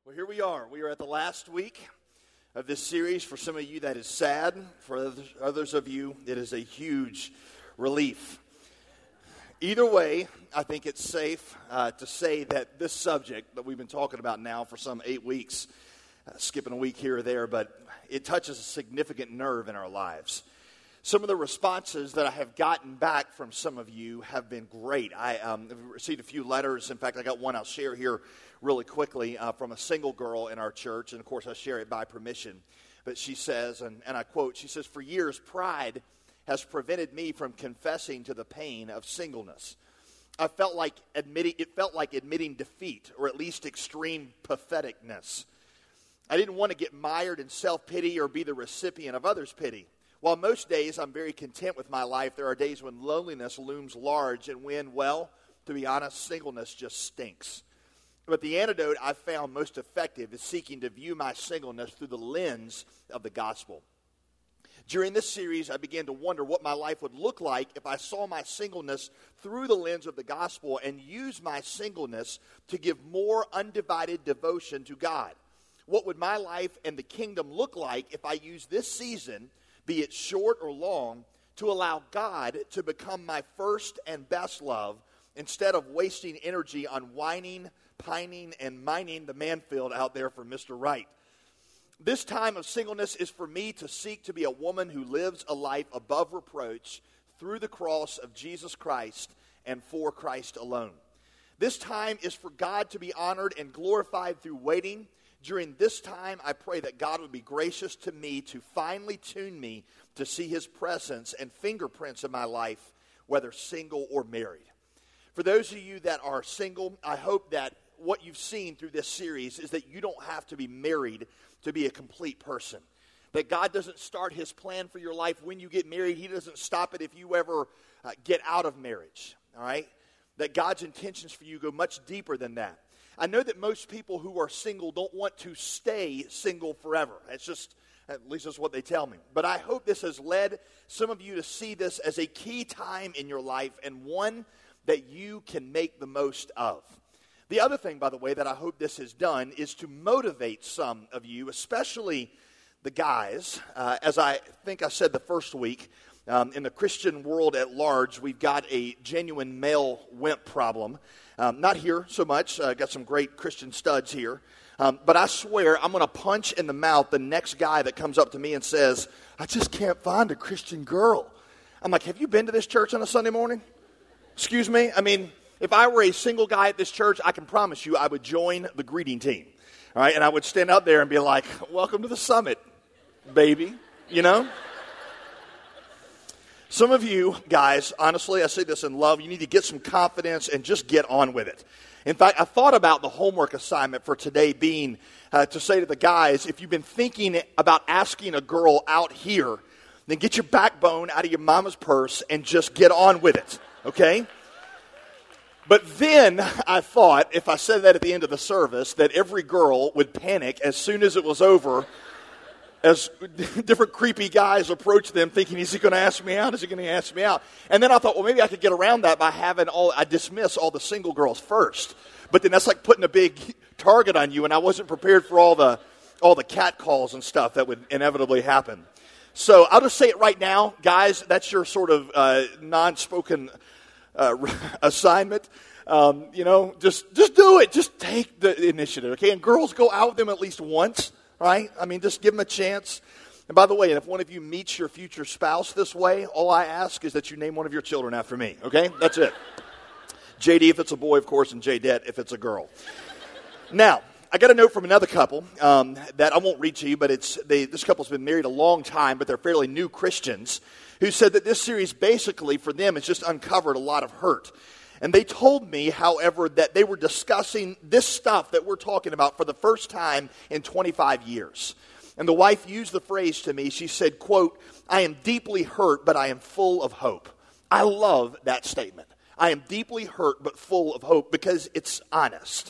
Well, here we are. We are at the last week of this series. For some of you, that is sad. For others of you, it is a huge relief. Either way, I think it's safe to say that this subject that we've been talking about now for some 8 weeks, skipping a week here or there, but it touches a significant nerve in our lives. Some of the responses that I have gotten back from some of you have been great. I have received a few letters. In fact, I got one I'll share here really quickly from a single girl in our church. And, of course, I share it by permission. But she says, and I quote, she says, "For years, pride has prevented me from confessing to the pain of singleness. It felt like admitting defeat, or at least extreme patheticness. I didn't want to get mired in self-pity or be the recipient of others' pity. While most days I'm very content with my life, there are days when loneliness looms large and when, well, to be honest, singleness just stinks. But the antidote I've found most effective is seeking to view my singleness through the lens of the gospel. During this series, I began to wonder what my life would look like if I saw my singleness through the lens of the gospel and used my singleness to give more undivided devotion to God. What would my life and the kingdom look like if I used this season, be it short or long, to allow God to become my first and best love instead of wasting energy on whining, pining, and mining the manfield out there for Mr. Right? This time of singleness is for me to seek to be a woman who lives a life above reproach through the cross of Jesus Christ and for Christ alone. This time is for God to be honored and glorified through waiting. During this time, I pray that God would be gracious to me to finally tune me to see His presence and fingerprints in my life, whether single or married. For those of you that are single, I hope that what you've seen through this series is that you don't have to be married to be a complete person. That God doesn't start His plan for your life when you get married. He doesn't stop it if you ever get out of marriage, all right? That God's intentions for you go much deeper than that. I know that most people who are single don't want to stay single forever. It's just, at least that's what they tell me. But I hope this has led some of you to see this as a key time in your life and one that you can make the most of. The other thing, by the way, that I hope this has done is to motivate some of you, especially the guys. As I think I said the first week, in the Christian world at large, we've got a genuine male wimp problem. Not here so much. Got some great Christian studs here. But I swear I'm going to punch in the mouth the next guy that comes up to me and says, "I just can't find a Christian girl." I'm like, "Have you been to this church on a Sunday morning? Excuse me?" I mean, if I were a single guy at this church, I can promise you I would join the greeting team. All right, and I would stand out there and be like, "Welcome to the summit, baby," you know? Some of you guys, honestly, I say this in love, you need to get some confidence and just get on with it. In fact, I thought about the homework assignment for today being to say to the guys, if you've been thinking about asking a girl out here, then get your backbone out of your mama's purse and just get on with it, okay? But then I thought, if I said that at the end of the service, that every girl would panic as soon as it was over, as different creepy guys approach them thinking, is he going to ask me out? Is he going to ask me out? And then I thought, well, maybe I could get around that by I dismiss all the single girls first. But then that's like putting a big target on you, and I wasn't prepared for all the cat calls and stuff that would inevitably happen. So I'll just say it right now, guys, that's your sort of non-spoken assignment. Just do it. Just take the initiative, okay? And girls, go out with them at least once. Right? I mean, just give them a chance. And by the way, if one of you meets your future spouse this way, all I ask is that you name one of your children after me, okay? That's it. JD if it's a boy, of course, and JDette if it's a girl. Now, I got a note from another couple that I won't read to you, but this couple's been married a long time, but they're fairly new Christians, who said that this series basically for them has just uncovered a lot of hurt. And they told me, however, that they were discussing this stuff that we're talking about for the first time in 25 years. And the wife used the phrase to me. She said, quote, "I am deeply hurt, but I am full of hope." I love that statement. I am deeply hurt, but full of hope, because it's honest.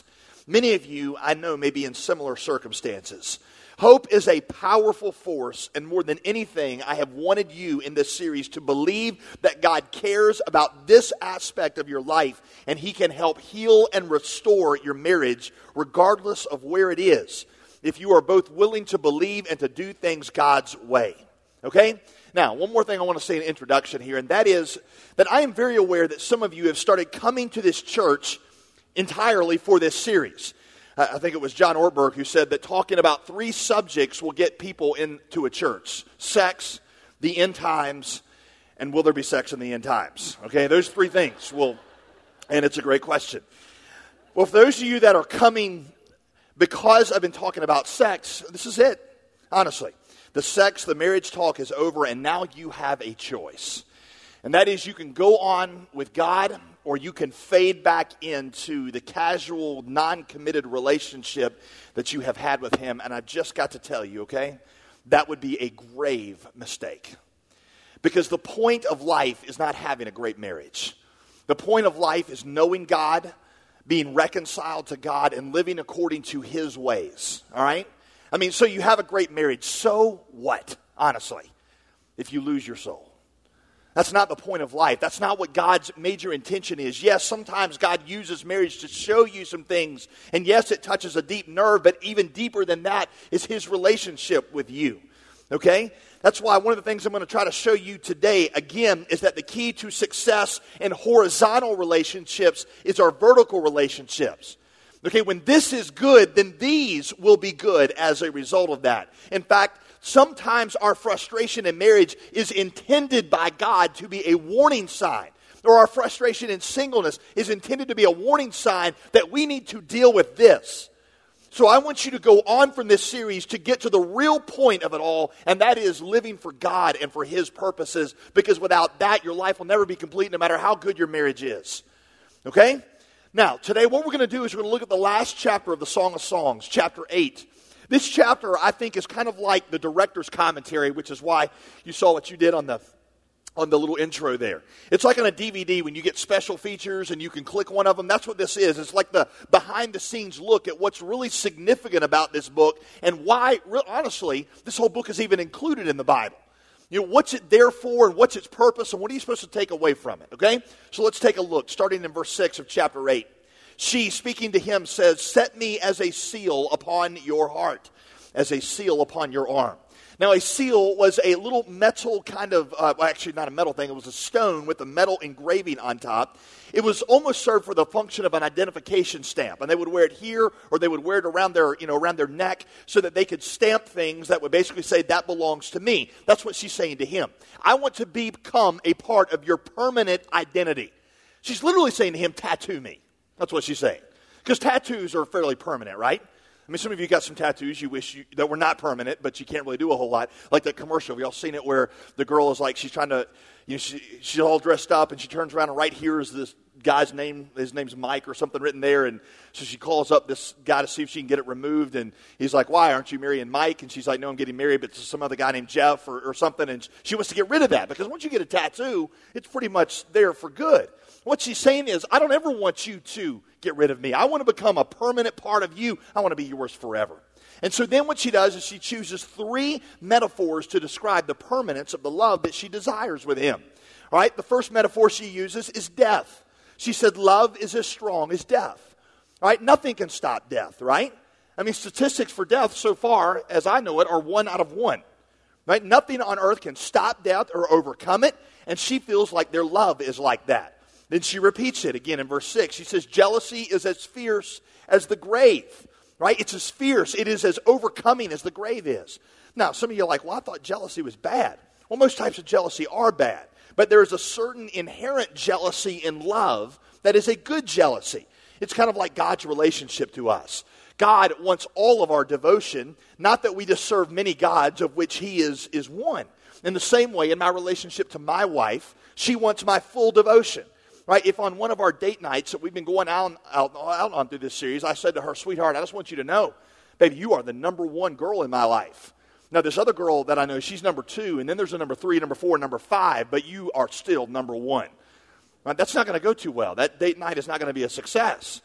Many of you, I know, may be in similar circumstances. Hope is a powerful force, and more than anything, I have wanted you in this series to believe that God cares about this aspect of your life, and He can help heal and restore your marriage regardless of where it is, if you are both willing to believe and to do things God's way. Okay? Now, one more thing I want to say in introduction here, and that is that I am very aware that some of you have started coming to this church entirely for this series. I think it was John Ortberg who said that talking about 3 subjects will get people into a church. Sex, the end times, and will there be sex in the end times? Okay, those 3 things will, and it's a great question. Well, for those of you that are coming because I've been talking about sex, this is it, honestly. The sex, the marriage talk is over, and now you have a choice. And that is, you can go on with God, or you can fade back into the casual, non-committed relationship that you have had with Him. And I've just got to tell you, okay, that would be a grave mistake. Because the point of life is not having a great marriage. The point of life is knowing God, being reconciled to God, and living according to His ways, all right? I mean, so you have a great marriage. So what, honestly, if you lose your soul? That's not the point of life. That's not what God's major intention is. Yes, sometimes God uses marriage to show you some things. And yes, it touches a deep nerve, but even deeper than that is His relationship with you. Okay? That's why one of the things I'm going to try to show you today, again, is that the key to success in horizontal relationships is our vertical relationships. Okay, when this is good, then these will be good as a result of that. In fact, sometimes our frustration in marriage is intended by God to be a warning sign. Or our frustration in singleness is intended to be a warning sign that we need to deal with this. So I want you to go on from this series to get to the real point of it all, and that is living for God and for His purposes, because without that, your life will never be complete no matter how good your marriage is. Okay? Now, today what we're going to do is we're going to look at the last chapter of the Song of Songs, chapter 8. This chapter, I think, is kind of like the director's commentary, which is why you saw what you did on the little intro there. It's like on a DVD when you get special features and you can click one of them. That's what this is. It's like the behind-the-scenes look at what's really significant about this book and why, honestly, this whole book is even included in the Bible. You know, what's it there for and what's its purpose and what are you supposed to take away from it, okay? So let's take a look, starting in verse 6 of chapter 8. She, speaking to him, says, "Set me as a seal upon your heart, as a seal upon your arm." Now, a seal was a little metal kind of, actually not a metal thing, it was a stone with a metal engraving on top. It was almost served for the function of an identification stamp. And they would wear it here, or they would wear it around their neck, so that they could stamp things that would basically say, that belongs to me. That's what she's saying to him. I want to become a part of your permanent identity. She's literally saying to him, tattoo me. That's what she's saying. Because tattoos are fairly permanent, right? I mean, some of you got some tattoos you wish that were not permanent, but you can't really do a whole lot. Like that commercial, have y'all seen it where the girl is like, she's trying to, she's all dressed up, and she turns around, and right here is this guy's name. His name's Mike or something written there, and so she calls up this guy to see if she can get it removed, and he's like, "Why, aren't you marrying Mike?" And she's like, "No, I'm getting married, but to some other guy named Jeff or something," and she wants to get rid of that, because once you get a tattoo, it's pretty much there for good. What she's saying is, I don't ever want you to get rid of me. I want to become a permanent part of you. I want to be yours forever. And so then what she does is she chooses 3 metaphors to describe the permanence of the love that she desires with him. All right, the first metaphor she uses is death. She said love is as strong as death. All right, nothing can stop death, right? I mean, statistics for death so far, as I know it, are 1 out of 1. Right? Nothing on earth can stop death or overcome it, and she feels like their love is like that. Then she repeats it again in verse 6. She says, jealousy is as fierce as the grave. Right? It's as fierce. It is as overcoming as the grave is. Now, some of you are like, well, I thought jealousy was bad. Well, most types of jealousy are bad. But there is a certain inherent jealousy in love that is a good jealousy. It's kind of like God's relationship to us. God wants all of our devotion, not that we just serve many gods, of which He is one. In the same way, in my relationship to my wife, she wants my full devotion. Right? If on one of our date nights that we've been going out on through this series, I said to her, "Sweetheart, I just want you to know, baby, you are the number 1 girl in my life. Now, this other girl that I know, she's number 2, and then there's a number 3, number 4, number 5, but you are still number 1. Right? That's not going to go too well. That date night is not going to be a success.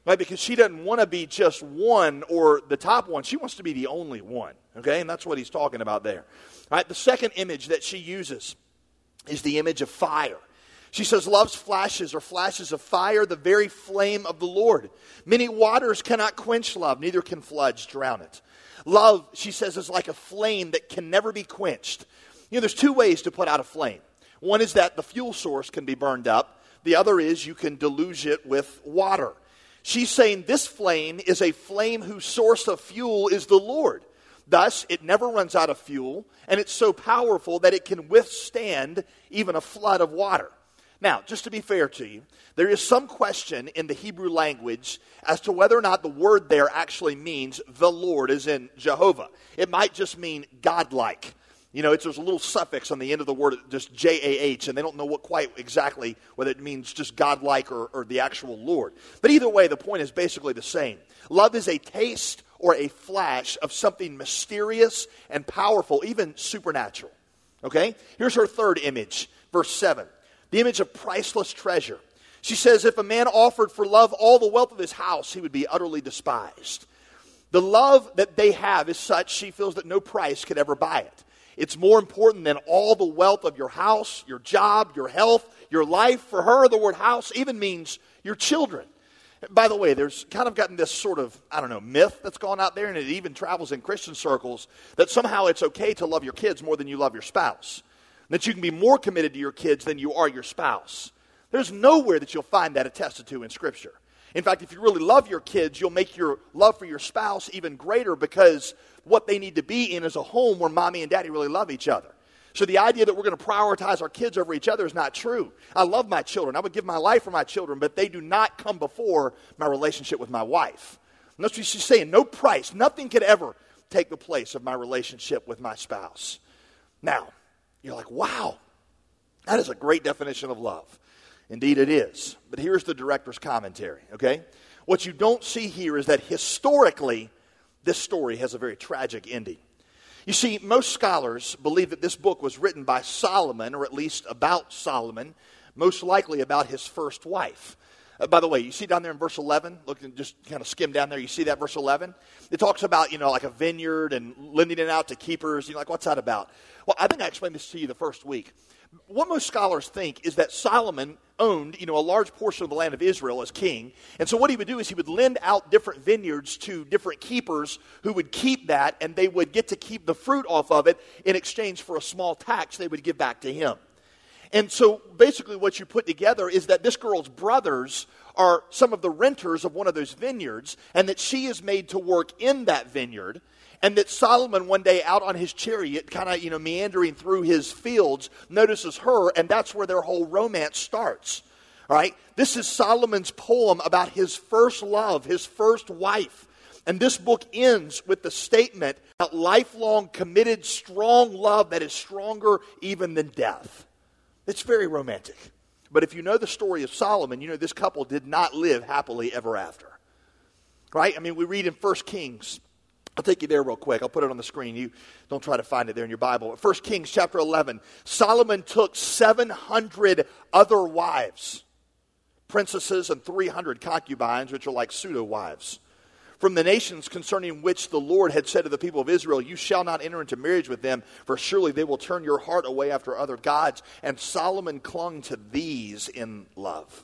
right? Because she doesn't want to be just one or the top one. She wants to be the only one, okay? And that's what he's talking about there. All right, the second image that she uses is the image of fire. She says, love's flashes are flashes of fire, the very flame of the Lord. Many waters cannot quench love, neither can floods drown it. Love, she says, is like a flame that can never be quenched. You know, there's two ways to put out a flame. One is that the fuel source can be burned up. The other is you can deluge it with water. She's saying this flame is a flame whose source of fuel is the Lord. Thus, it never runs out of fuel, and it's so powerful that it can withstand even a flood of water. Now, just to be fair to you, there is some question in the Hebrew language as to whether or not the word there actually means the Lord, as in Jehovah. It might just mean godlike. You know, there's a little suffix on the end of the word, just J-A-H, and they don't know what quite exactly whether it means just godlike or the actual Lord. But either way, the point is basically the same. Love is a taste or a flash of something mysterious and powerful, even supernatural. Okay? Here's her third image, verse 7. The image of priceless treasure. She says, if a man offered for love all the wealth of his house, he would be utterly despised. The love that they have is such, she feels that no price could ever buy it. It's more important than all the wealth of your house, your job, your health, your life. For her, the word house even means your children. By the way, there's kind of gotten this sort of, myth that's gone out there, and it even travels in Christian circles, that somehow it's okay to love your kids more than you love your spouse. That you can be more committed to your kids than you are your spouse. There's nowhere that you'll find that attested to in Scripture. In fact, if you really love your kids, you'll make your love for your spouse even greater, because what they need to be in is a home where mommy and daddy really love each other. So the idea that we're going to prioritize our kids over each other is not true. I love my children. I would give my life for my children, but they do not come before my relationship with my wife. And that's what she's saying. No price, nothing could ever take the place of my relationship with my spouse. Now, you're like, wow, that is a great definition of love. Indeed it is. But here's the director's commentary, okay? What you don't see here is that historically, this story has a very tragic ending. You see, most scholars believe that this book was written by Solomon, or at least about Solomon, most likely about his first wife. By the way, you see down there in verse 11, look and just kind of skim down there, you see that verse 11? It talks about, like a vineyard and lending it out to keepers. You're like, what's that about? Well, I think I explained this to you the first week. What most scholars think is that Solomon owned, a large portion of the land of Israel as king. And so what he would do is he would lend out different vineyards to different keepers who would keep that, and they would get to keep the fruit off of it in exchange for a small tax they would give back to him. And so basically what you put together is that this girl's brothers are some of the renters of one of those vineyards, and that she is made to work in that vineyard, and that Solomon one day out on his chariot, kind of, meandering through his fields, notices her, and that's where their whole romance starts. All right? This is Solomon's poem about his first love, his first wife. And this book ends with the statement about lifelong, committed, strong love that is stronger even than death. It's very romantic. But if you know the story of Solomon, you know this couple did not live happily ever after. Right? I mean, we read in 1 Kings. I'll take you there real quick. I'll put it on the screen. You don't try to find it there in your Bible. 1 Kings chapter 11. Solomon took 700 other wives, princesses, and 300 concubines, which are like pseudo-wives, from the nations concerning which the Lord had said to the people of Israel, you shall not enter into marriage with them, for surely they will turn your heart away after other gods. And Solomon clung to these in love.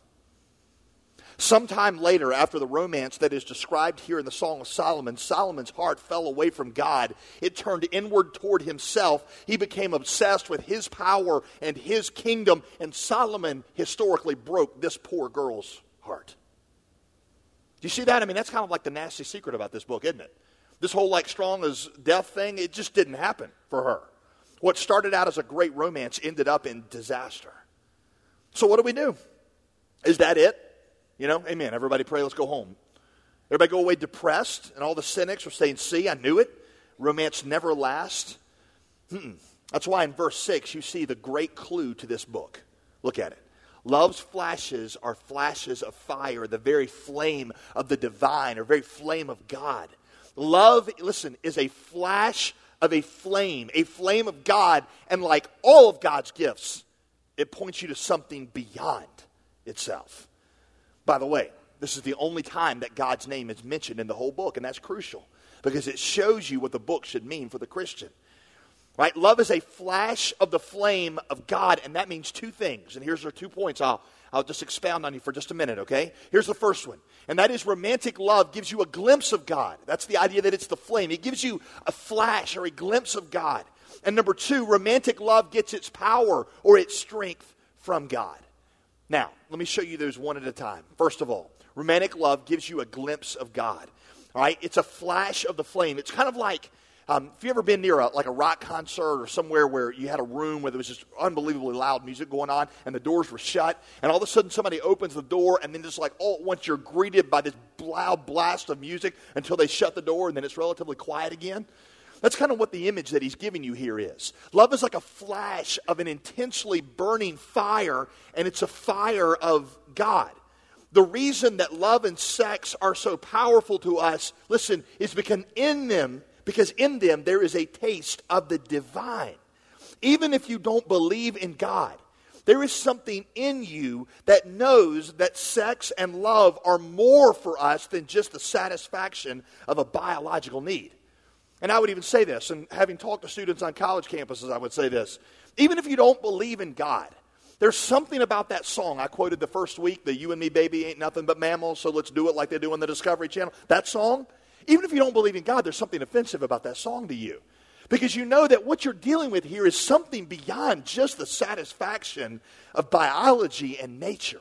Sometime later, after the romance that is described here in the Song of Solomon, Solomon's heart fell away from God. It turned inward toward himself. He became obsessed with his power and his kingdom, and Solomon historically broke this poor girl's heart. Do you see that? I mean, that's kind of like the nasty secret about this book, isn't it? This whole strong as death thing, it just didn't happen for her. What started out as a great romance ended up in disaster. So what do we do? Is that it? Amen. Everybody pray, let's go home. Everybody go away depressed, and all the cynics are saying, see, I knew it. Romance never lasts. That's why in verse 6 you see the great clue to this book. Look at it. Love's flashes are flashes of fire, the very flame of the divine, or very flame of God. Love, listen, is a flash of a flame of God, and like all of God's gifts, it points you to something beyond itself. By the way, This is the only time that God's name is mentioned in the whole book, and that's crucial because it shows you what the book should mean for the Christian. Right? Love is a flash of the flame of God, and that means two things. And here's our 2 points I'll just expound on you for just a minute, okay? Here's the first one, and that is romantic love gives you a glimpse of God. That's the idea that it's the flame. It gives you a flash or a glimpse of God. And number two, romantic love gets its power or its strength from God. Now, let me show you those one at a time. First of all, romantic love gives you a glimpse of God. All right? It's a flash of the flame. It's kind of like, if you ever been near a rock concert or somewhere where you had a room where there was just unbelievably loud music going on and the doors were shut, and all of a sudden somebody opens the door and then just like all at once you're greeted by this loud blast of music until they shut the door and then it's relatively quiet again? That's kind of what the image that he's giving you here is. Love is like a flash of an intensely burning fire, and it's a fire of God. The reason that love and sex are so powerful to us, listen, is because in them there is a taste of the divine. Even if you don't believe in God, there is something in you that knows that sex and love are more for us than just the satisfaction of a biological need. And I would even say this, and having talked to students on college campuses, I would say this. Even if you don't believe in God, there's something about that song I quoted the first week, the You and Me Baby Ain't Nothing But Mammals, so let's do it like they do on the Discovery Channel. That song, even if you don't believe in God, there's something offensive about that song to you. Because you know that what you're dealing with here is something beyond just the satisfaction of biology and nature.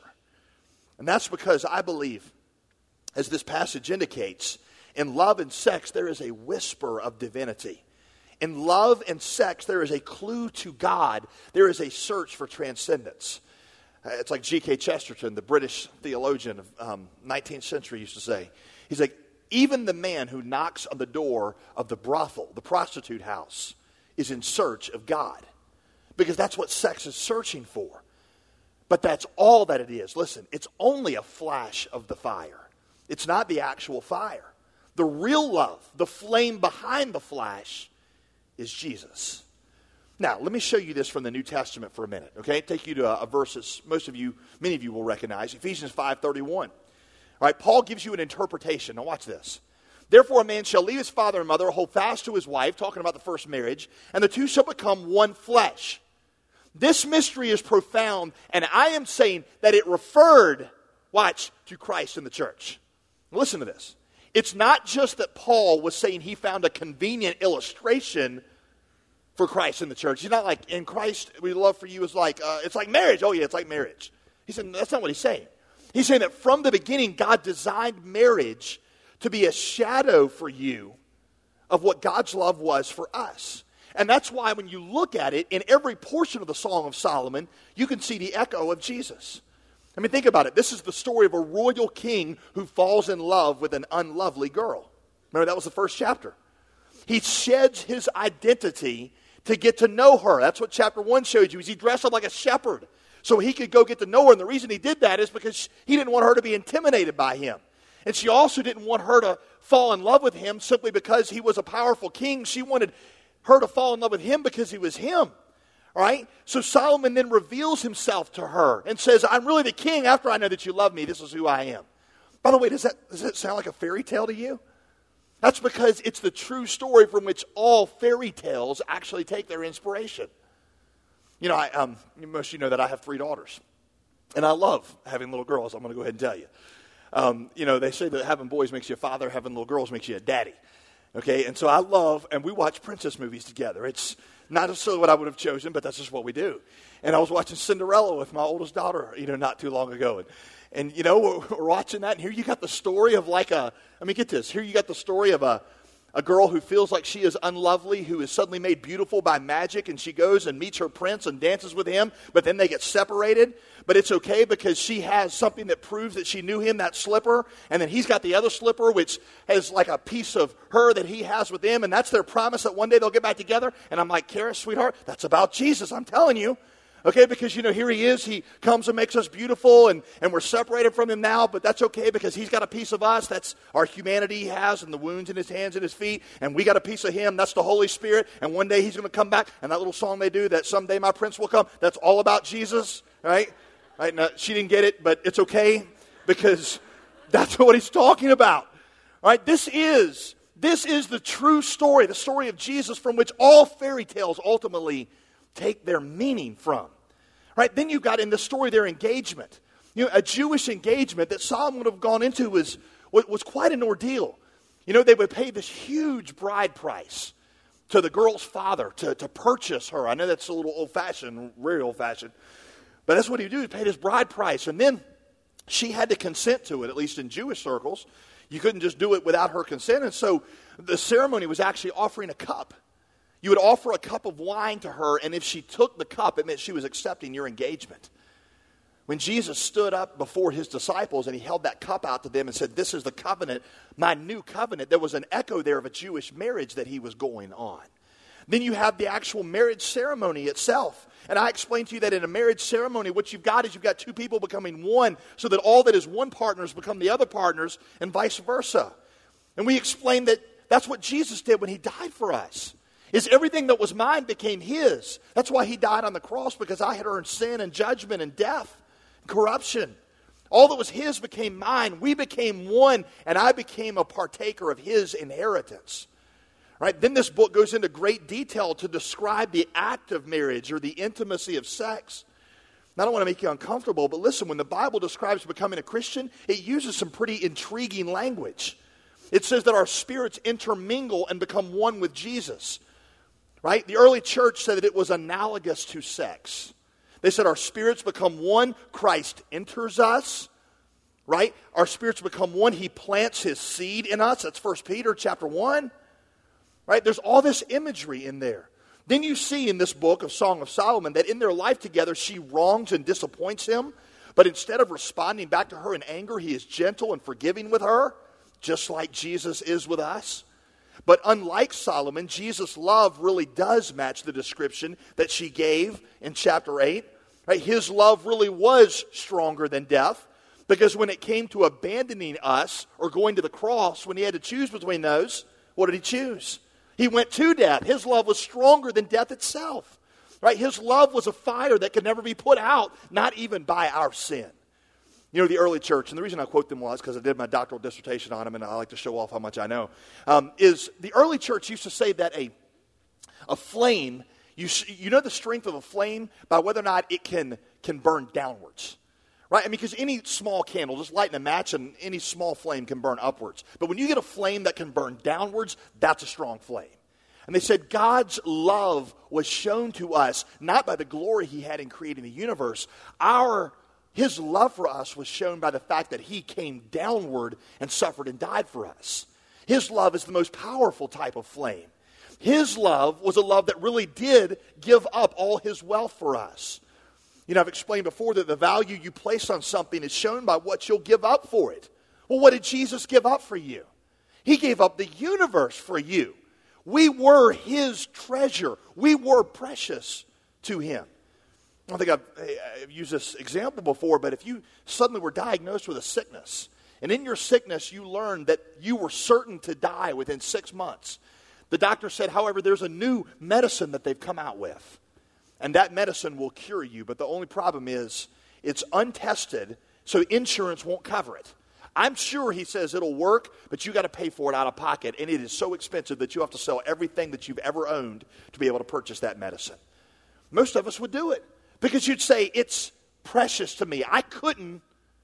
And that's because I believe, as this passage indicates, in love and sex, there is a whisper of divinity. In love and sex, there is a clue to God. There is a search for transcendence. It's like G.K. Chesterton, the British theologian of 19th century, used to say. He's like, even the man who knocks on the door of the brothel, the prostitute house, is in search of God. Because that's what sex is searching for. But that's all that it is. Listen, it's only a flash of the fire. It's not the actual fire. The real love, the flame behind the flash, is Jesus. Now, let me show you this from the New Testament for a minute, okay? Take you to a verse that many of you will recognize, Ephesians 5:31. All right, Paul gives you an interpretation. Now watch this. Therefore a man shall leave his father and mother, hold fast to his wife, talking about the first marriage, and the two shall become one flesh. This mystery is profound, and I am saying that it referred, watch, to Christ and the church. Listen to this. It's not just that Paul was saying he found a convenient illustration for Christ and the church. He's not like, in Christ, we love for you is like, it's like marriage. Oh yeah, it's like marriage. He said, that's not what he's saying. He's saying that from the beginning, God designed marriage to be a shadow for you of what God's love was for us. And that's why when you look at it, in every portion of the Song of Solomon, you can see the echo of Jesus. I mean, think about it. This is the story of a royal king who falls in love with an unlovely girl. Remember, that was the first chapter. He sheds his identity to get to know her. That's what chapter 1 showed you. He dressed up like a shepherd so he could go get to know her. And the reason he did that is because he didn't want her to be intimidated by him. And she also didn't want her to fall in love with him simply because he was a powerful king. She wanted her to fall in love with him because he was him. All right? So Solomon then reveals himself to her and says, I'm really the king after I know that you love me. This is who I am. By the way, does that sound like a fairy tale to you? That's because it's the true story from which all fairy tales actually take their inspiration. You know, most of you know that I have 3 daughters. And I love having little girls, I'm going to go ahead and tell you. You know, they say that having boys makes you a father, having little girls makes you a daddy. Okay, and so I love, and we watch princess movies together. It's not necessarily what I would have chosen, but that's just what we do. And I was watching Cinderella with my oldest daughter, not too long ago. And we're watching that, and here you got the story of get this. Here you got the story of a girl who feels like she is unlovely, who is suddenly made beautiful by magic, and she goes and meets her prince and dances with him, but then they get separated. But it's okay because she has something that proves that she knew him, that slipper, and then he's got the other slipper, which has like a piece of her that he has with him, and that's their promise that one day they'll get back together. And I'm like, Kara, sweetheart, that's about Jesus, I'm telling you. Okay, because, here he is. He comes and makes us beautiful, and we're separated from him now, but that's okay because he's got a piece of us. That's our humanity he has and the wounds in his hands and his feet, and we got a piece of him. That's the Holy Spirit, and one day he's going to come back, and that little song they do, that someday my prince will come, that's all about Jesus, right? Now, she didn't get it, but it's okay because That's what he's talking about. All right, this is the true story, the story of Jesus from which all fairy tales ultimately take their meaning from. Right? Then you've got in the story their engagement. A Jewish engagement that Solomon would have gone into was quite an ordeal. They would pay this huge bride price to the girl's father to purchase her. I know that's a little old-fashioned, very old-fashioned. But that's what he would do. He paid his bride price. And then she had to consent to it, at least in Jewish circles. You couldn't just do it without her consent. And so the ceremony was actually offering a cup. You would offer a cup of wine to her, and if she took the cup, it meant she was accepting your engagement. When Jesus stood up before his disciples and he held that cup out to them and said, "This is the covenant, my new covenant," there was an echo there of a Jewish marriage that he was going on. Then you have the actual marriage ceremony itself. And I explained to you that in a marriage ceremony, what you've got is you've got two people becoming one so that all that is one partners become the other partners and vice versa. And we explained that that's what Jesus did when he died for us. Is everything that was mine became his. That's why he died on the cross, because I had earned sin and judgment and death and corruption. All that was his became mine. We became one, and I became a partaker of his inheritance. Right? Then this book goes into great detail to describe the act of marriage or the intimacy of sex. Now, I don't want to make you uncomfortable, but listen, when the Bible describes becoming a Christian, it uses some pretty intriguing language. It says that our spirits intermingle and become one with Jesus. Right? The early church said that it was analogous to sex. They said our spirits become one. Christ enters us. Right? Our spirits become one. He plants his seed in us. That's 1 Peter chapter 1. Right? There's all this imagery in there. Then you see in this book of Song of Solomon that in their life together she wrongs and disappoints him. But instead of responding back to her in anger, he is gentle and forgiving with her, just like Jesus is with us. But unlike Solomon, Jesus' love really does match the description that she gave in chapter 8. Right? His love really was stronger than death, because when it came to abandoning us or going to the cross, when he had to choose between those, what did he choose? He went to death. His love was stronger than death itself. Right? His love was a fire that could never be put out, not even by our sin. The early church, and the reason I quote them was because I did my doctoral dissertation on them, and I like to show off how much I know, is the early church used to say that a flame, you know the strength of a flame by whether or not it can burn downwards. Right? Because any small candle, just lighting a match, and any small flame can burn upwards. But when you get a flame that can burn downwards, that's a strong flame. And they said God's love was shown to us, not by the glory he had in creating the universe. His love for us was shown by the fact that he came downward and suffered and died for us. His love is the most powerful type of flame. His love was a love that really did give up all his wealth for us. I've explained before that the value you place on something is shown by what you'll give up for it. Well, what did Jesus give up for you? He gave up the universe for you. We were his treasure. We were precious to him. I don't think I've used this example before, but if you suddenly were diagnosed with a sickness, and in your sickness you learned that you were certain to die within 6 months, the doctor said, however, there's a new medicine that they've come out with. And that medicine will cure you, but the only problem is it's untested, so insurance won't cover it. I'm sure, he says, it'll work, but you got to pay for it out of pocket, and it is so expensive that you have to sell everything that you've ever owned to be able to purchase that medicine. Most of us would do it because you'd say, it's precious to me. I couldn't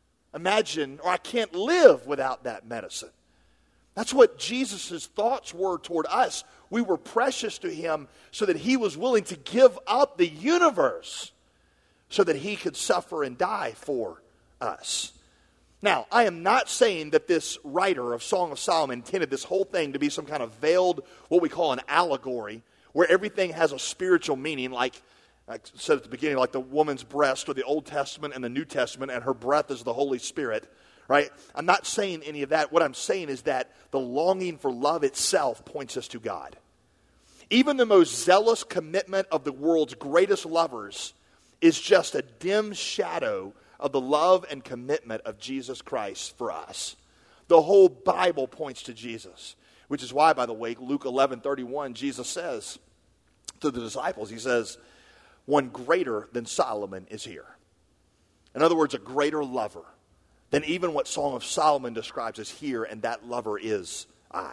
imagine, or I can't live without that medicine. That's what Jesus' thoughts were toward us. We were precious to him so that he was willing to give up the universe so that he could suffer and die for us. Now, I am not saying that this writer of Song of Solomon intended this whole thing to be some kind of veiled, what we call an allegory, where everything has a spiritual meaning, like I said at the beginning, like the woman's breast or the Old Testament and the New Testament, and her breath is the Holy Spirit. Right? I'm not saying any of that. What I'm saying is that the longing for love itself points us to God. Even the most zealous commitment of the world's greatest lovers is just a dim shadow of the love and commitment of Jesus Christ for us. The whole Bible points to Jesus, which is why, by the way, Luke 11:31, Jesus says to the disciples, he says, one greater than Solomon is here. In other words, a greater lover. then even what Song of Solomon describes as here, and that lover is I.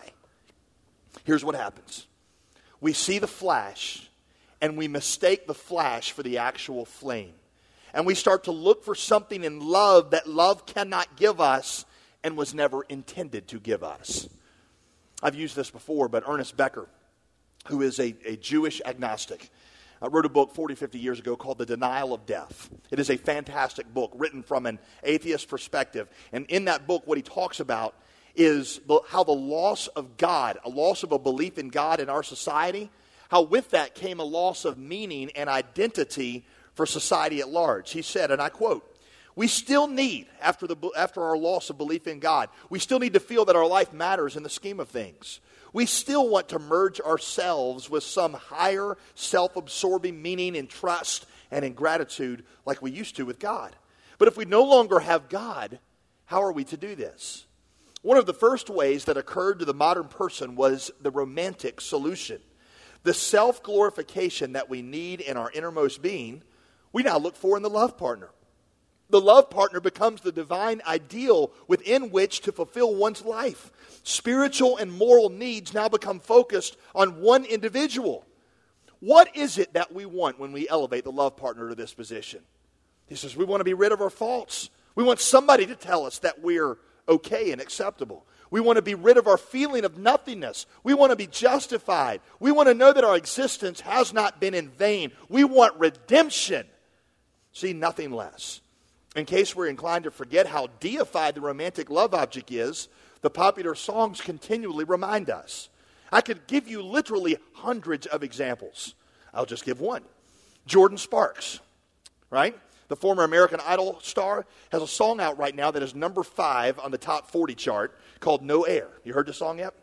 Here's what happens. We see the flash, and we mistake the flash for the actual flame. And we start to look for something in love that love cannot give us and was never intended to give us. I've used this before, but Ernest Becker, who is a Jewish agnostic, wrote a book 40, 50 years ago called The Denial of Death. It is a fantastic book written from an atheist perspective. And in that book, what he talks about is how the loss of God, a loss of a belief in God in our society, how with that came a loss of meaning and identity for society at large. He said, and I quote, "We still need, after our loss of belief in God, we still need to feel that our life matters in the scheme of things. We still want to merge ourselves with some higher self-absorbing meaning in trust and in gratitude like we used to with God. But if we no longer have God, how are we to do this?" One of the first ways that occurred to the modern person was the romantic solution. The self-glorification that we need in our innermost being, we now look for in the love partner. The love partner becomes the divine ideal within which to fulfill one's life. Spiritual and moral needs now become focused on one individual. What is it that we want when we elevate the love partner to this position? He says, we want to be rid of our faults. We want somebody to tell us that we're okay and acceptable. We want to be rid of our feeling of nothingness. We want to be justified. We want to know that our existence has not been in vain. We want redemption. See, nothing less. In case we're inclined to forget how deified the romantic love object is, the popular songs continually remind us. I could give you literally hundreds of examples. I'll just give one. Jordan Sparks, right? The former American Idol star has a song out right now that is number 5 on the top 40 chart called No Air. You heard the song yet?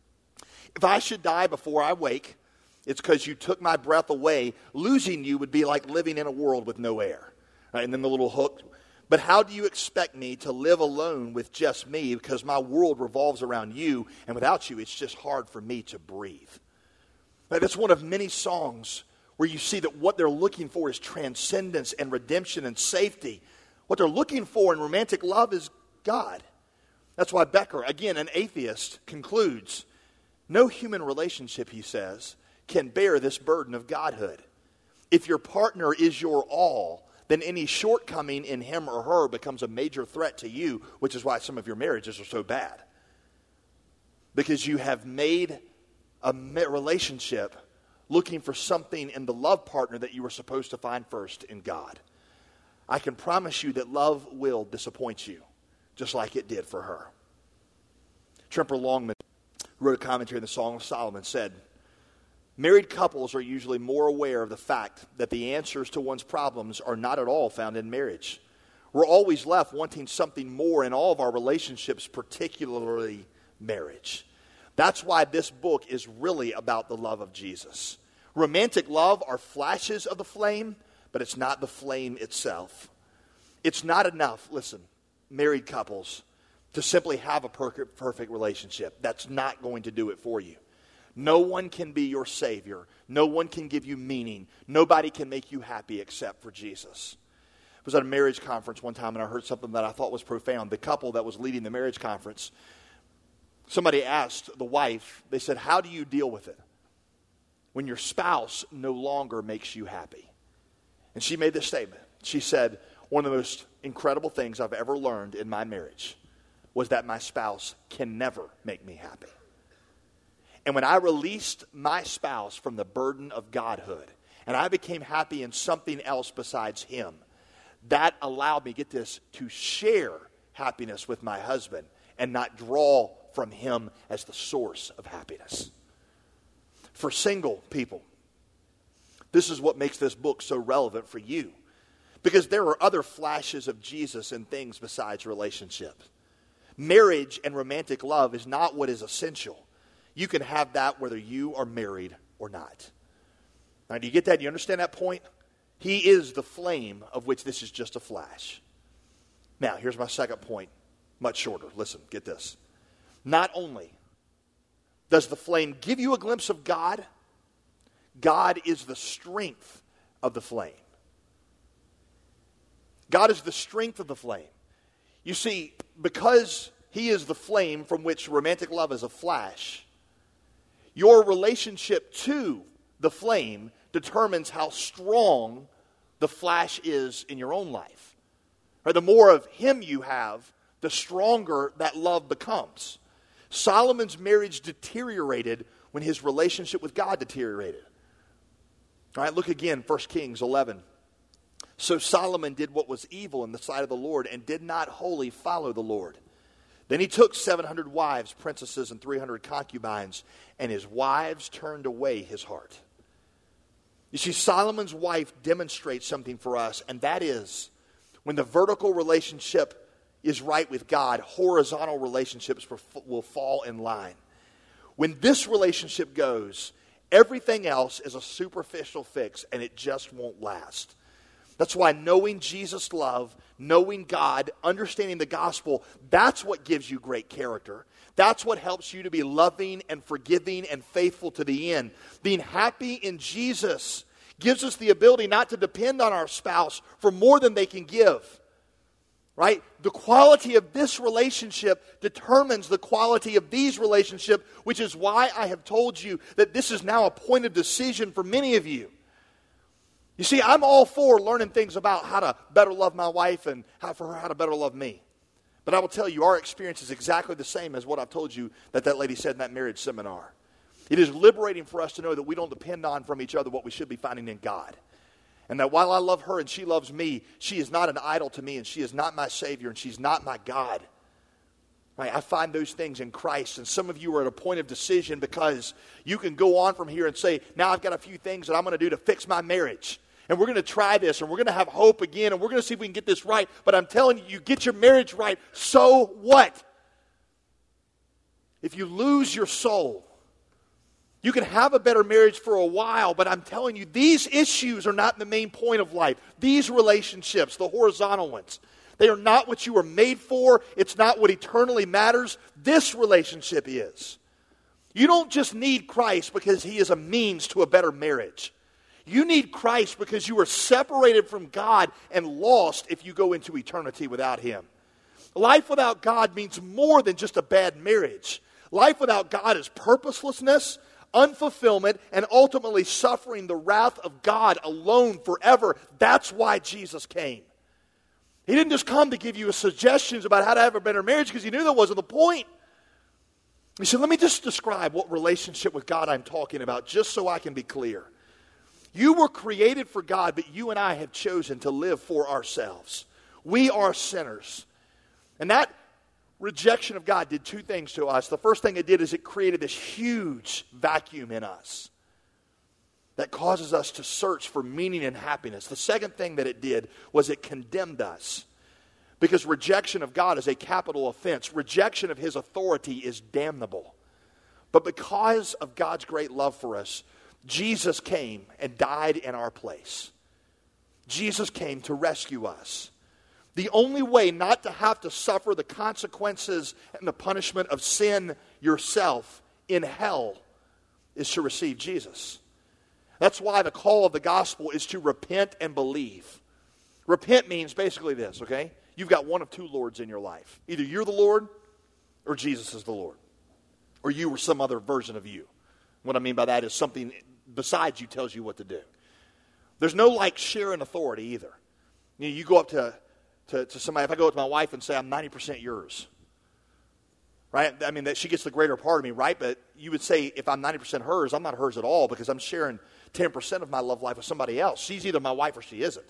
If I should die before I wake, it's because you took my breath away. Losing you would be like living in a world with no air. Right? And then the little hook. But how do you expect me to live alone with just me because my world revolves around you, and without you it's just hard for me to breathe. Right? That's one of many songs where you see that what they're looking for is transcendence and redemption and safety. What they're looking for in romantic love is God. That's why Becker, again an atheist, concludes, no human relationship, he says, can bear this burden of godhood. If your partner is your all, then any shortcoming in him or her becomes a major threat to you, which is why some of your marriages are so bad. Because you have made a relationship looking for something in the love partner that you were supposed to find first in God. I can promise you that love will disappoint you, just like it did for her. Tremper Longman, who wrote a commentary on the Song of Solomon, said, married couples are usually more aware of the fact that the answers to one's problems are not at all found in marriage. We're always left wanting something more in all of our relationships, particularly marriage. That's why this book is really about the love of Jesus. Romantic love are flashes of the flame, but it's not the flame itself. It's not enough, listen, married couples, to simply have a perfect relationship. That's not going to do it for you. No one can be your Savior. No one can give you meaning. Nobody can make you happy except for Jesus. I was at a marriage conference one time and I heard something that I thought was profound. The couple that was leading the marriage conference, somebody asked the wife, they said, how do you deal with it when your spouse no longer makes you happy? And she made this statement. She said, one of the most incredible things I've ever learned in my marriage was that my spouse can never make me happy. And when I released my spouse from the burden of godhood, and I became happy in something else besides him, that allowed me, get this, to share happiness with my husband and not draw from him as the source of happiness. For single people, this is what makes this book so relevant for you. Because there are other flashes of Jesus in things besides relationships. Marriage and romantic love is not what is essential. You can have that whether you are married or not. Now, do you get that? Do you understand that point? He is the flame of which this is just a flash. Now, here's my second point, much shorter. Listen, get this. Not only does the flame give you a glimpse of God, God is the strength of the flame. God is the strength of the flame. You see, because he is the flame from which romantic love is a flash, your relationship to the flame determines how strong the flash is in your own life. Or the more of him you have, the stronger that love becomes. Solomon's marriage deteriorated when his relationship with God deteriorated. All right, look again, 1 Kings 11. So Solomon did what was evil in the sight of the Lord and did not wholly follow the Lord. Then he took 700 wives, princesses, and 300 concubines, and his wives turned away his heart. You see, Solomon's wife demonstrates something for us, and that is when the vertical relationship is right with God, horizontal relationships will fall in line. When this relationship goes, everything else is a superficial fix, and it just won't last. That's why knowing Jesus' love, knowing God, understanding the gospel, that's what gives you great character. That's what helps you to be loving and forgiving and faithful to the end. Being happy in Jesus gives us the ability not to depend on our spouse for more than they can give. Right? The quality of this relationship determines the quality of these relationships, which is why I have told you that this is now a point of decision for many of you. You see, I'm all for learning things about how to better love my wife and how to better love me. But I will tell you, our experience is exactly the same as what I've told you that lady said in that marriage seminar. It is liberating for us to know that we don't depend on from each other what we should be finding in God. And that while I love her and she loves me, she is not an idol to me and she is not my Savior and she's not my God. Right? I find those things in Christ. And some of you are at a point of decision because you can go on from here and say, now I've got a few things that I'm going to do to fix my marriage. And we're going to try this, and we're going to have hope again, and we're going to see if we can get this right. But I'm telling you, you get your marriage right, so what? If you lose your soul, you can have a better marriage for a while, but I'm telling you, these issues are not the main point of life. These relationships, the horizontal ones, they are not what you were made for. It's not what eternally matters. This relationship is. You don't just need Christ because he is a means to a better marriage. You need Christ because you are separated from God and lost if you go into eternity without him. Life without God means more than just a bad marriage. Life without God is purposelessness, unfulfillment, and ultimately suffering the wrath of God alone forever. That's why Jesus came. He didn't just come to give you suggestions about how to have a better marriage because he knew that wasn't the point. He said, let me just describe what relationship with God I'm talking about just so I can be clear. You were created for God, but you and I have chosen to live for ourselves. We are sinners. And that rejection of God did two things to us. The first thing it did is it created this huge vacuum in us that causes us to search for meaning and happiness. The second thing that it did was it condemned us. Because rejection of God is a capital offense. Rejection of his authority is damnable. But because of God's great love for us, Jesus came and died in our place. Jesus came to rescue us. The only way not to have to suffer the consequences and the punishment of sin yourself in hell is to receive Jesus. That's why the call of the gospel is to repent and believe. Repent means basically this, okay? You've got one of two Lords in your life. Either you're the Lord or Jesus is the Lord. Or you or some other version of you. What I mean by that is something besides you tells you what to do. There's no like sharing authority either. You go up to somebody, if I go up to my wife and say I'm 90% yours, right? I mean, that she gets the greater part of me, right? But you would say if I'm 90% hers, I'm not hers at all because I'm sharing 10% of my love life with somebody else. She's either my wife or she isn't,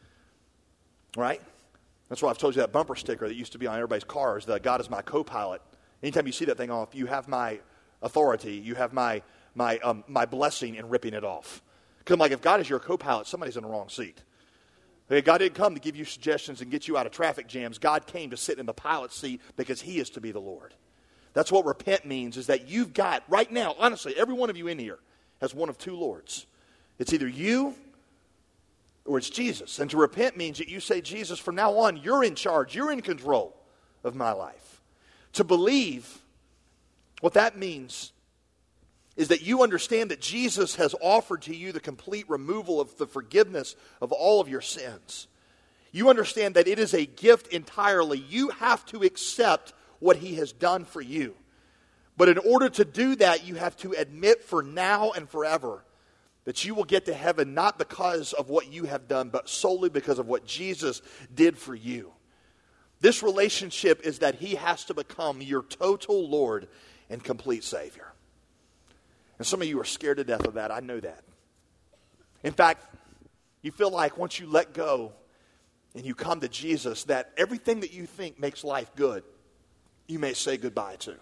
right? That's why I've told you that bumper sticker that used to be on everybody's cars, that God is my co-pilot. Anytime you see that thing off, you have my authority, you have my blessing in ripping it off. Because I'm like, if God is your co-pilot, somebody's in the wrong seat. Okay, God didn't come to give you suggestions and get you out of traffic jams. God came to sit in the pilot's seat because he is to be the Lord. That's what repent means, is that you've got, right now, honestly, every one of you in here has one of two Lords. It's either you or it's Jesus. And to repent means that you say, Jesus, from now on, you're in charge. You're in control of my life. To believe, what that means is that you understand that Jesus has offered to you the complete removal of the forgiveness of all of your sins. You understand that it is a gift entirely. You have to accept what he has done for you. But in order to do that, you have to admit for now and forever that you will get to heaven not because of what you have done, but solely because of what Jesus did for you. This relationship is that he has to become your total Lord and complete Savior. And some of you are scared to death of that. I know that. In fact, you feel like once you let go and you come to Jesus, that everything that you think makes life good, you may say goodbye to.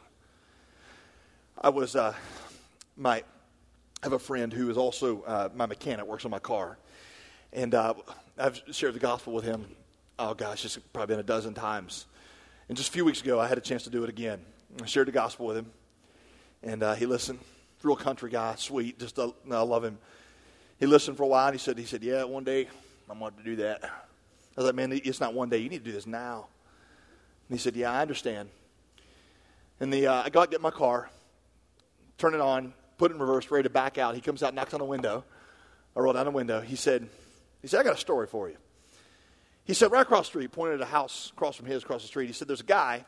I have a friend who is also my mechanic, works on my car. And I've shared the gospel with him, it's probably been a dozen times. And just a few weeks ago, I had a chance to do it again. I shared the gospel with him. And he listened. Real country guy, sweet, I love him. He listened for a while, and he said, yeah, one day I'm going to do that. I was like, man, it's not one day. You need to do this now. And he said, yeah, I understand. And I go out and get my car, turn it on, put it in reverse, ready to back out. He comes out, knocks on the window. I roll down the window. He said, I got a story for you. He said, right across the street, pointed at a house across from his, across the street. He said, there's a guy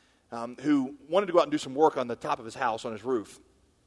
who wanted to go out and do some work on the top of his house, on his roof.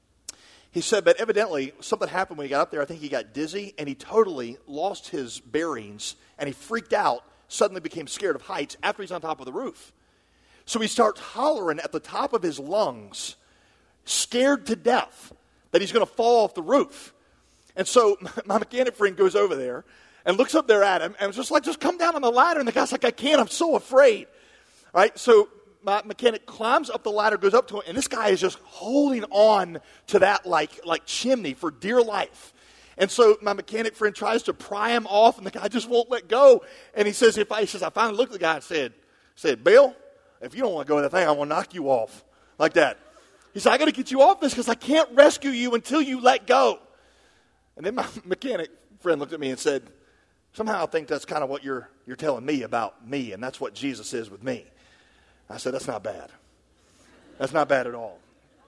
He said, but evidently something happened when he got up there. I think he got dizzy, and he totally lost his bearings, and he freaked out, suddenly became scared of heights after he's on top of the roof. So he starts hollering at the top of his lungs, scared to death that he's going to fall off the roof. And so my mechanic friend goes over there and looks up there at him and was just like, just come down on the ladder. And the guy's like, I can't, I'm so afraid. All right, so my mechanic climbs up the ladder, goes up to him, and this guy is just holding on to that like chimney for dear life. And so my mechanic friend tries to pry him off, and the guy just won't let go. And he says, I finally looked at the guy and said, Bill, if you don't want to go in that thing, I want to knock you off. Like that. He said, I got to get you off this because I can't rescue you until you let go. And then my mechanic friend looked at me and said, somehow I think that's kind of what you're telling me about me, and that's what Jesus is with me. I said, that's not bad. That's not bad at all.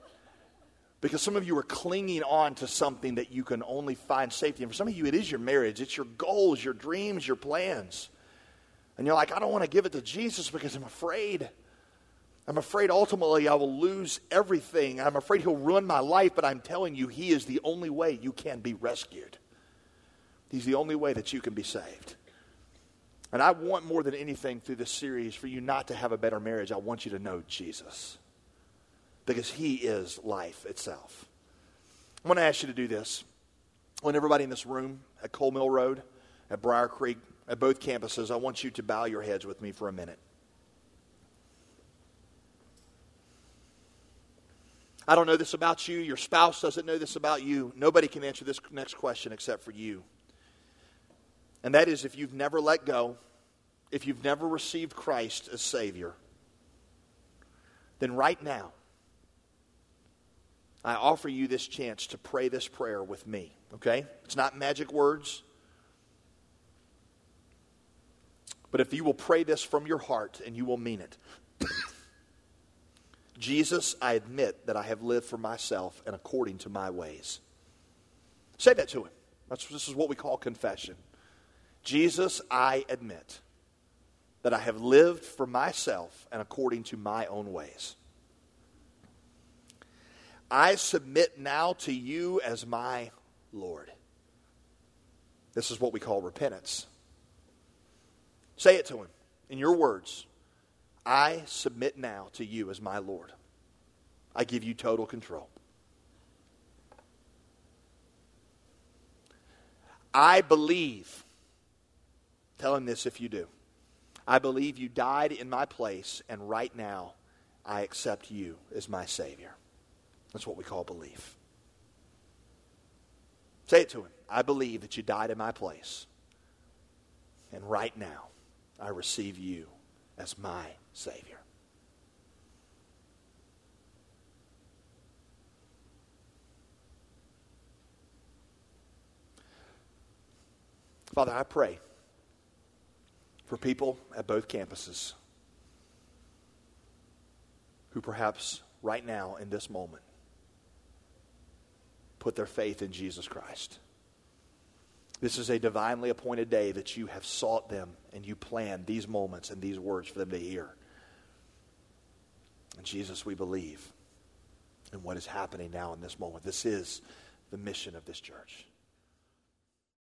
Because some of you are clinging on to something that you can only find safety in. For some of you, it is your marriage. It's your goals, your dreams, your plans. And you're like, I don't want to give it to Jesus because I'm afraid. I'm afraid ultimately I will lose everything. I'm afraid he'll ruin my life, but I'm telling you, he is the only way you can be rescued. He's the only way that you can be saved. And I want more than anything through this series for you not to have a better marriage. I want you to know Jesus. Because he is life itself. I'm going to ask you to do this. I want everybody in this room at Coal Mill Road, at Briar Creek, at both campuses, I want you to bow your heads with me for a minute. I don't know this about you. Your spouse doesn't know this about you. Nobody can answer this next question except for you. And that is, if you've never let go, if you've never received Christ as Savior, then right now, I offer you this chance to pray this prayer with me, okay? It's not magic words. But if you will pray this from your heart and you will mean it. Jesus, I admit that I have lived for myself and according to my ways. Say that to him. This is what we call confession. Jesus, I admit that I have lived for myself and according to my own ways. I submit now to you as my Lord. This is what we call repentance. Say it to him in your words. I submit now to you as my Lord. I give you total control. I believe. Tell him this if you do. I believe you died in my place, and right now I accept you as my Savior. That's what we call belief. Say it to him. I believe that you died in my place, and right now I receive you as my Savior. Father, I pray for people at both campuses who perhaps right now in this moment put their faith in Jesus Christ. This is a divinely appointed day that you have sought them and you planned these moments and these words for them to hear. And Jesus, we believe in what is happening now in this moment. This is the mission of this church.